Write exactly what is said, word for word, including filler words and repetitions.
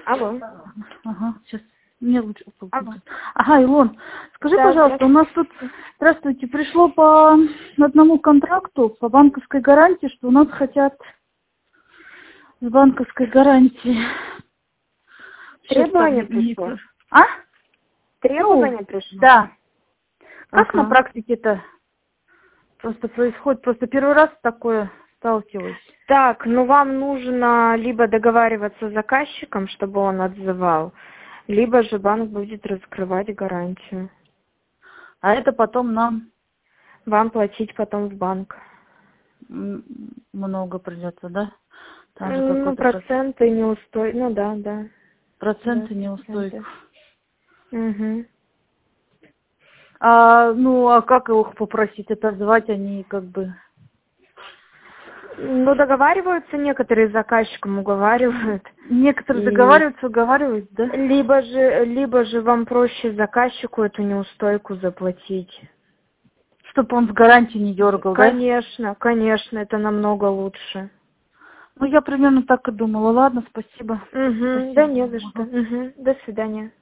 Алло. Ага, сейчас. Мне лучше. Алло. Ага, Илон, скажи, Да, пожалуйста, у нас тут, здравствуйте, пришло по одному контракту, по банковской гарантии, что у нас хотят с банковской гарантией. Требование пришло? А? Требование Ну, пришло? да. Как Ага. на практике-то просто происходит? Просто первый раз такое сталкиваюсь. Так, ну вам нужно либо договариваться с заказчиком, чтобы он отзывал, либо же банк будет раскрывать гарантию. А это потом нам Вам платить потом в банк. м, много придется, да? Там же Ну, какой-то процент. проценты неустой... Ну да, да. Проценты Да, неустойку. Угу. А, ну, а как их попросить отозвать? Они как бы... Ну, договариваются некоторые с заказчиком, уговаривают. Некоторые И договариваются, уговаривают, да? либо же, либо же вам проще заказчику эту неустойку заплатить. Чтобы он с гарантией не дергал, да? Конечно, конечно, это намного лучше. Ну, я примерно так и думала. Ладно, спасибо. Угу, да Спасибо. не за что. Ага. Угу, до свидания.